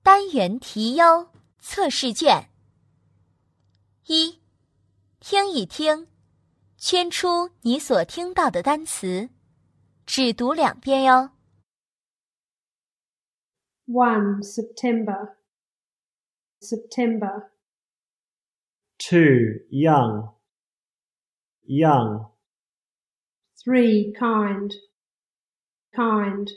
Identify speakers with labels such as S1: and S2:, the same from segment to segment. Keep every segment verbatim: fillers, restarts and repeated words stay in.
S1: 单元题优测试卷。一、听一听，圈出你所听到的单词，只读两遍哟。
S2: one. September. September.
S3: two. Young. Young.
S2: three. Kind. Kind.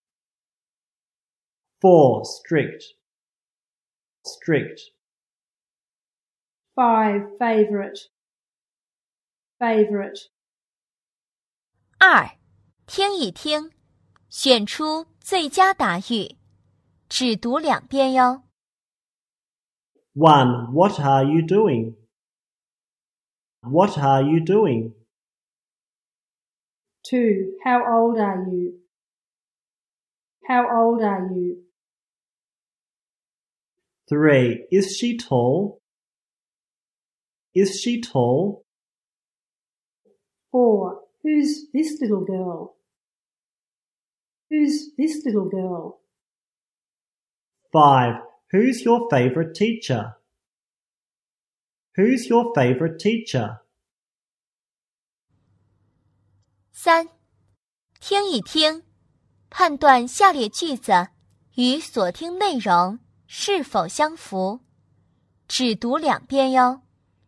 S3: four. Strict. Strict.
S2: five. Favorite. Favorite.
S1: 二、听一听，选出最佳答语，只读两遍哟。
S3: one. What are you doing? What are you doing?
S2: two. How old are you? How old are you?
S3: three. Is she tall? Is she tall?
S2: four. Who's this little girl? Who's this little girl?
S3: five. Who's your favorite teacher? Who's your favorite teacher?
S1: 三、听一听，判断下列句子与所听内容是否相符，只读两遍哟。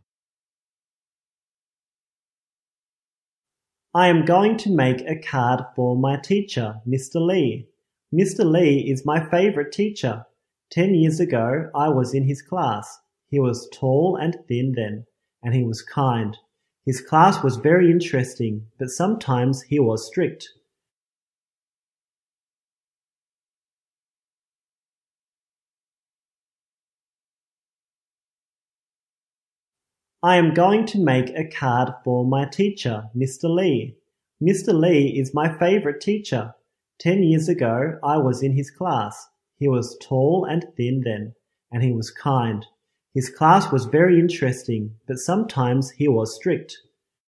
S3: I am going to make a card for my teacher, Mister Lee. Mister Lee is my favorite teacher. Ten years ago, I was in his class. He was tall and thin then, and he was kind. His class was very interesting, but sometimes he was strict. I am going to make a card for my teacher, Mister Lee. Mister Lee is my favorite teacher. Ten years ago, I was in his class. He was tall and thin then, and he was kind. His class was very interesting, but sometimes he was strict.